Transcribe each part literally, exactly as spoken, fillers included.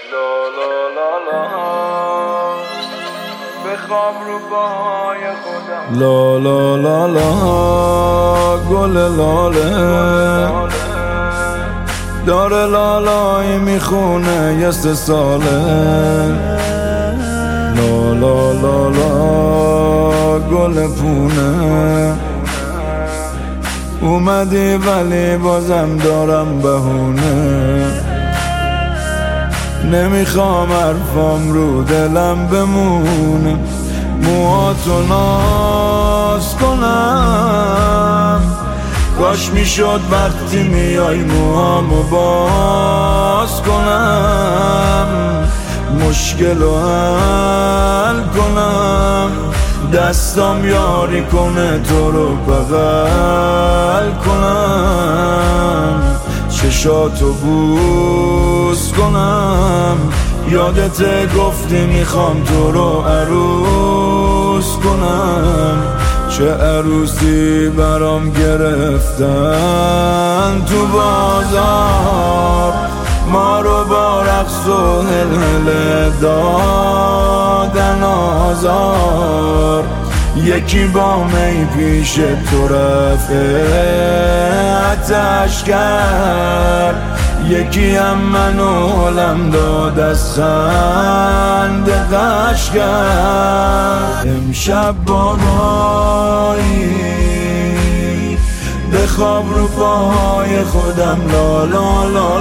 لا لا لا لا بخواب رو پاهای خودم لا لا لا لا گل لاله داره لالایی میخونه یه سه ساله لا لا لا لا گل پونه اومدی ولی بازم دارم بهونه نمیخوام حرفام رو دلم بمونه موهاتو ناز کنم کاش میشد وقتی میای موهامو باز کنم مشکل رو حل کنم دستام یاری کنه تو رو بغل کنم چشاتو بوس کنم یادت گفتی میخوام تو رو عروس کنم چه عروسی برام گرفتن تو بازار ما رو با رقص و هلهله دادن آزار یکی با می پیش تو رفعتش کرد یکی هم منو حالم داد از خنده غش کرد امشب بابایی بخواب رو پاهای خودم لا لا لا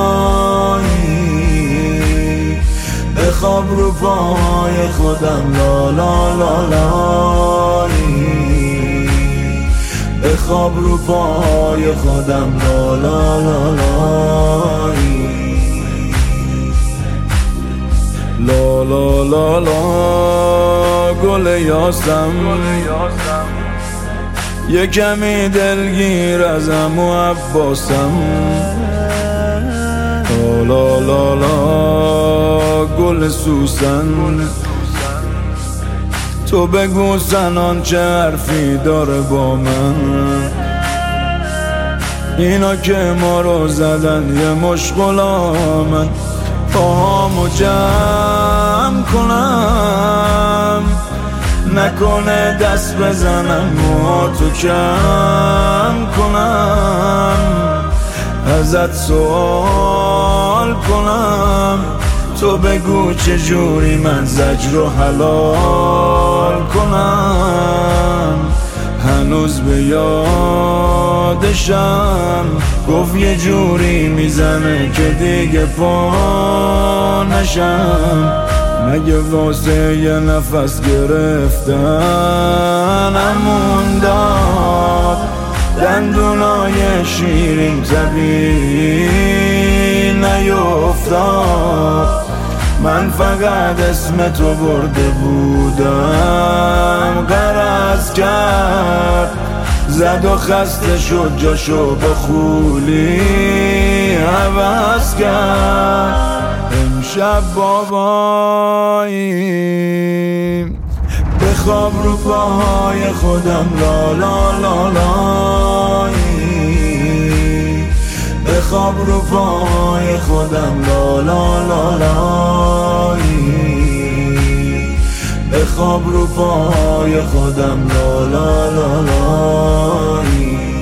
لایی بخواب رو پاهای خودم لا لا لا لایی بخواب رو پاهای خودم لا لا لا لایی لا لا لا لا گل یاسم یه کمی دلگیر ازم و عباسم لا لا لا گل سوسن تو بگو سنان چه حرفی داره با من اینا که ما رو زدن یه مشغلامن پاهامو جمع کنم نکنه دست بزنم موهاتو کم کنم ازت سوال کنم تو بگو چجوری من زجر رو حلال کنم هنوز به یادشم گفت یه جوری میزنه که دیگه پا نشم مگه واسه یه نفس گرفتن امون داد دندونای شیرین تبی نیفتاد من فقط اسم تو برده بودم غرض کرد زد و خسته شد جاشو با خولی عوض کرد امشب بابایی بخواب رو پاهای خودم لا لا لا لایی بخواب رو پاهای خودم لا لا لا لایی بخواب رو پاهای خودم لا لا لا لایی